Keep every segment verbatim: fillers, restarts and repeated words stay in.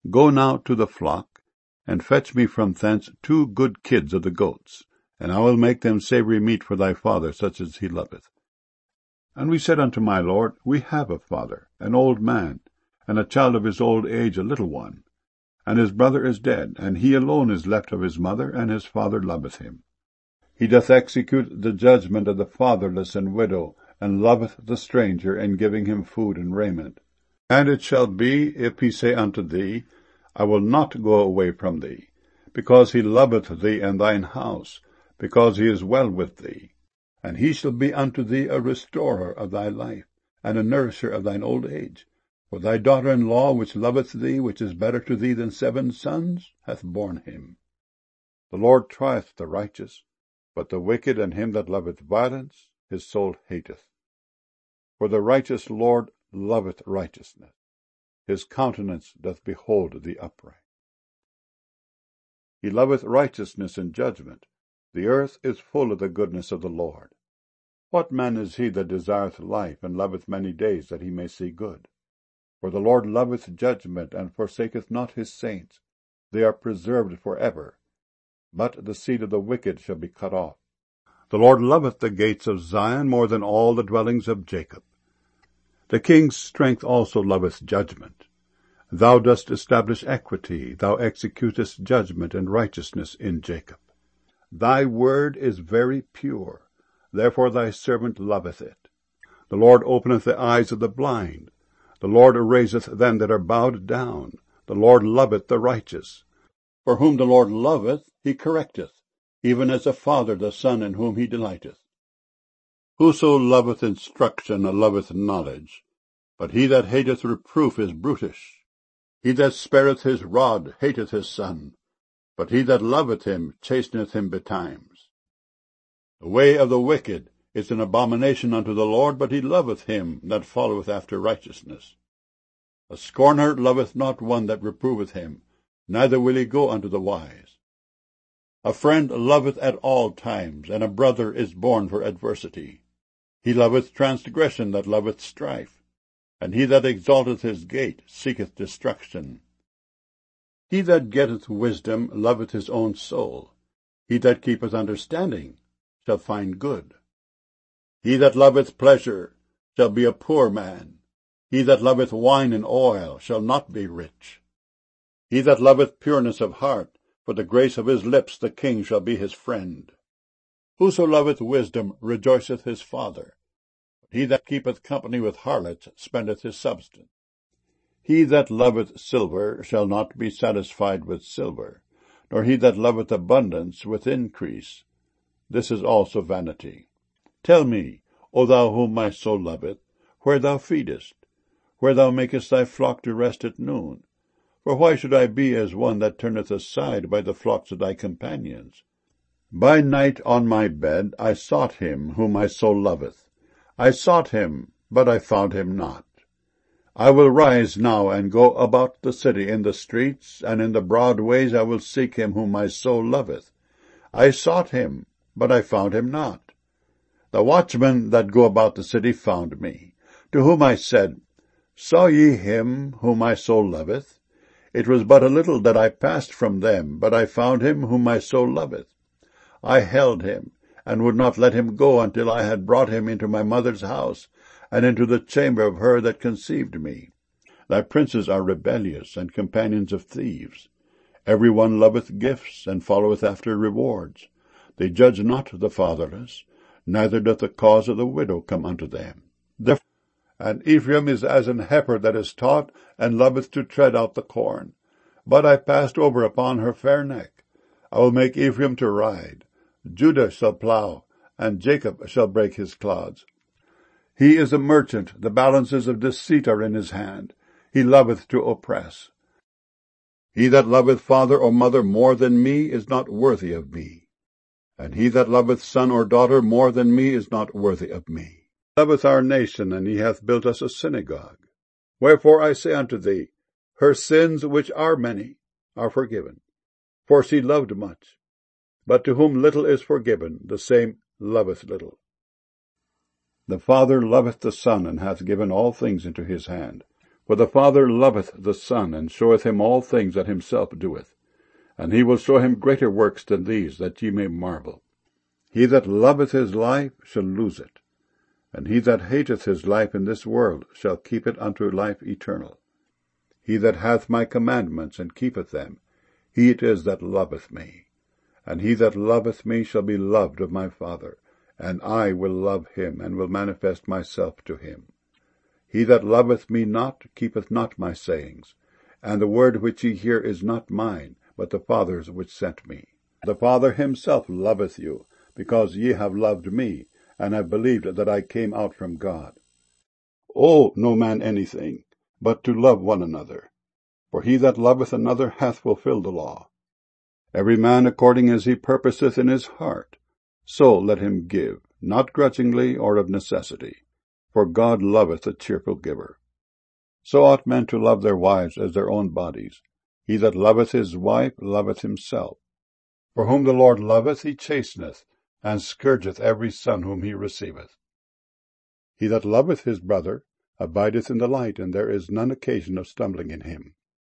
Go now to the flock, and fetch me from thence two good kids of the goats, and I will make them savoury meat for thy father, such as he loveth. And we said unto my lord, We have a father, an old man, and a child of his old age, a little one. And his brother is dead, and he alone is left of his mother, and his father loveth him. He doth execute the judgment of the fatherless and widow, and loveth the stranger, in giving him food and raiment. And it shall be, if he say unto thee, I will not go away from thee, because he loveth thee and thine house, because he is well with thee. And he shall be unto thee a restorer of thy life, and a nourisher of thine old age. For thy daughter-in-law, which loveth thee, which is better to thee than seven sons, hath borne him. The Lord trieth the righteous, but the wicked and him that loveth violence his soul hateth. For the righteous Lord loveth righteousness. His countenance doth behold the upright. He loveth righteousness and judgment. The earth is full of the goodness of the Lord. What man is he that desireth life, and loveth many days, that he may see good? For the Lord loveth judgment, and forsaketh not his saints. They are preserved for ever. But the seed of the wicked shall be cut off. The Lord loveth the gates of Zion more than all the dwellings of Jacob. The king's strength also loveth judgment. Thou dost establish equity, thou executest judgment and righteousness in Jacob. Thy word is very pure, therefore thy servant loveth it. The Lord openeth the eyes of the blind. The Lord raiseth them that are bowed down. The Lord loveth the righteous. For whom the Lord loveth, he correcteth, even as a father the son in whom he delighteth. Whoso loveth instruction loveth knowledge, but he that hateth reproof is brutish. He that spareth his rod hateth his son, but he that loveth him chasteneth him betimes. The way of the wicked is an abomination unto the Lord, but he loveth him that followeth after righteousness. A scorner loveth not one that reproveth him, neither will he go unto the wise. A friend loveth at all times, and a brother is born for adversity. He loveth transgression that loveth strife, and he that exalteth his gate seeketh destruction. He that getteth wisdom loveth his own soul. He that keepeth understanding shall find good. He that loveth pleasure shall be a poor man. He that loveth wine and oil shall not be rich. He that loveth pureness of heart, for the grace of his lips the king shall be his friend. Whoso loveth wisdom rejoiceth his father. He that keepeth company with harlots spendeth his substance. He that loveth silver shall not be satisfied with silver, nor he that loveth abundance with increase. This is also vanity. Tell me, O thou whom my soul loveth, where thou feedest, where thou makest thy flock to rest at noon. For why should I be as one that turneth aside by the flocks of thy companions? By night on my bed I sought him whom my soul loveth. I sought him, but I found him not. I will rise now and go about the city in the streets, and in the broad ways I will seek him whom my soul loveth. I sought him, but I found him not. The watchmen that go about the city found me, to whom I said, Saw ye him whom my soul loveth? It was but a little that I passed from them, but I found him whom my soul loveth. I held him, and would not let him go until I had brought him into my mother's house, and into the chamber of her that conceived me. Thy princes are rebellious, and companions of thieves. Every one loveth gifts, and followeth after rewards. They judge not the fatherless, neither doth the cause of the widow come unto them. Therefore, and Ephraim is as an heifer that is taught, and loveth to tread out the corn. But I passed over upon her fair neck. I will make Ephraim to ride. Judah shall plow, and Jacob shall break his clods. He is a merchant, the balances of deceit are in his hand. He loveth to oppress. He that loveth father or mother more than me is not worthy of me. And he that loveth son or daughter more than me is not worthy of me. He loveth our nation, and he hath built us a synagogue. Wherefore I say unto thee, her sins, which are many, are forgiven. For she loved much. But to whom little is forgiven, the same loveth little. The Father loveth the Son, and hath given all things into his hand. For the Father loveth the Son, and showeth him all things that himself doeth. And he will show him greater works than these, that ye may marvel. He that loveth his life shall lose it, and he that hateth his life in this world shall keep it unto life eternal. He that hath my commandments, and keepeth them, he it is that loveth me. And he that loveth me shall be loved of my Father, and I will love him, and will manifest myself to him. He that loveth me not keepeth not my sayings, and the word which ye hear is not mine, but the Father's which sent me. The Father himself loveth you, because ye have loved me, and have believed that I came out from God. Owe no man anything, but to love one another. For he that loveth another hath fulfilled the law. Every man according as he purposeth in his heart, so let him give, not grudgingly or of necessity. For God loveth a cheerful giver. So ought men to love their wives as their own bodies. He that loveth his wife loveth himself. For whom the Lord loveth he chasteneth, and scourgeth every son whom he receiveth. He that loveth his brother abideth in the light, and there is none occasion of stumbling in him.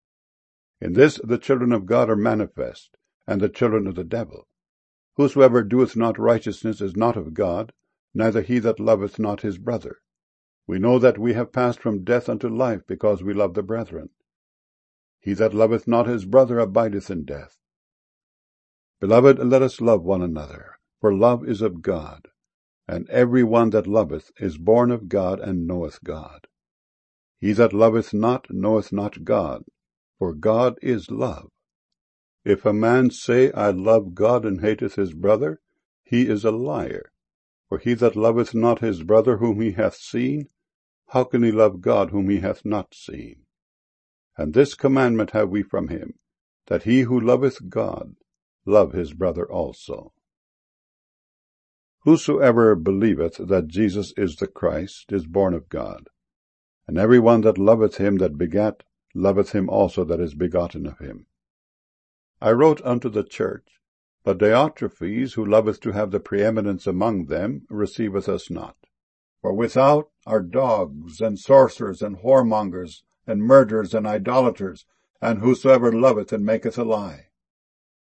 In this the children of God are manifest, and the children of the devil. Whosoever doeth not righteousness is not of God, neither he that loveth not his brother. We know that we have passed from death unto life, because we love the brethren. He that loveth not his brother abideth in death. Beloved, let us love one another, for love is of God, and every one that loveth is born of God, and knoweth God. He that loveth not knoweth not God, for God is love. If a man say, I love God, and hateth his brother, he is a liar. For he that loveth not his brother whom he hath seen, how can he love God whom he hath not seen? And this commandment have we from him, that he who loveth God love his brother also. Whosoever believeth that Jesus is the Christ is born of God, and every one that loveth him that begat loveth him also that is begotten of him. I wrote unto the church, but Diotrephes, who loveth to have the preeminence among them, receiveth us not. For without are dogs, and sorcerers, and whoremongers, and murderers, and idolaters, and whosoever loveth and maketh a lie.